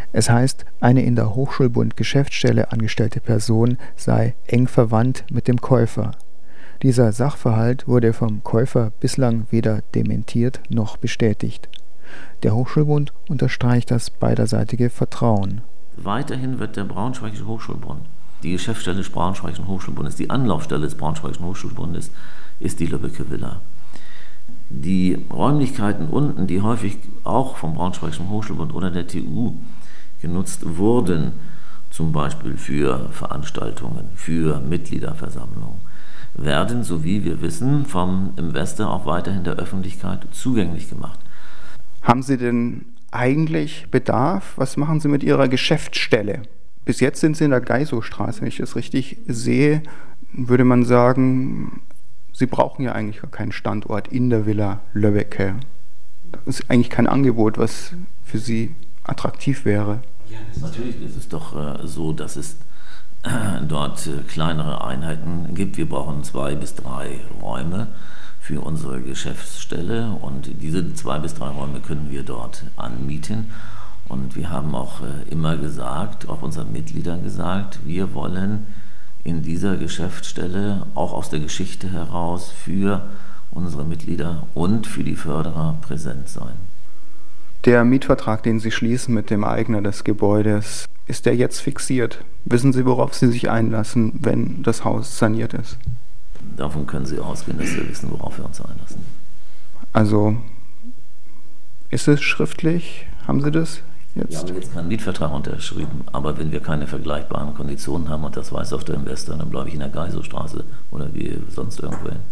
Es heißt, eine in der Hochschulbund-Geschäftsstelle angestellte Person sei eng verwandt mit dem Käufer. Dieser Sachverhalt wurde vom Käufer bislang weder dementiert noch bestätigt. Der Hochschulbund unterstreicht das beiderseitige Vertrauen. Weiterhin wird der Braunschweigische Hochschulbund, die Geschäftsstelle des Braunschweigischen Hochschulbundes, die Anlaufstelle des Braunschweigischen Hochschulbundes, ist die Lübecker Villa. Die Räumlichkeiten unten, die häufig auch vom Braunschweigischen Hochschulbund oder der TU genutzt wurden, zum Beispiel für Veranstaltungen, für Mitgliederversammlungen, werden, so wie wir wissen, vom Investor auch weiterhin der Öffentlichkeit zugänglich gemacht. Haben Sie denn eigentlich Bedarf? Was machen Sie mit Ihrer Geschäftsstelle? Bis jetzt sind Sie in der Geisowstraße. Wenn ich das richtig sehe, würde man sagen, Sie brauchen ja eigentlich gar keinen Standort in der Villa Löbbecke. Das ist eigentlich kein Angebot, was für Sie attraktiv wäre. Ja, natürlich ist es doch so, dass es dort kleinere Einheiten gibt. Wir brauchen 2 bis 3 Räume für unsere Geschäftsstelle und diese 2 bis 3 Räume können wir dort anmieten. Und wir haben auch immer gesagt, auch unseren Mitgliedern gesagt, wir wollen in dieser Geschäftsstelle auch aus der Geschichte heraus für unsere Mitglieder und für die Förderer präsent sein. Der Mietvertrag, den Sie schließen mit dem Eigner des Gebäudes, ist der jetzt fixiert? Wissen Sie, worauf Sie sich einlassen, wenn das Haus saniert ist? Davon können Sie ausgehen, dass wir wissen, worauf wir uns einlassen. Also, ist es schriftlich? Haben Sie das jetzt? Wir haben jetzt keinen Mietvertrag unterschrieben, aber wenn wir keine vergleichbaren Konditionen haben und das weiß auch der Investor, dann bleibe ich in der Geisowstraße oder wie sonst irgendwo hin.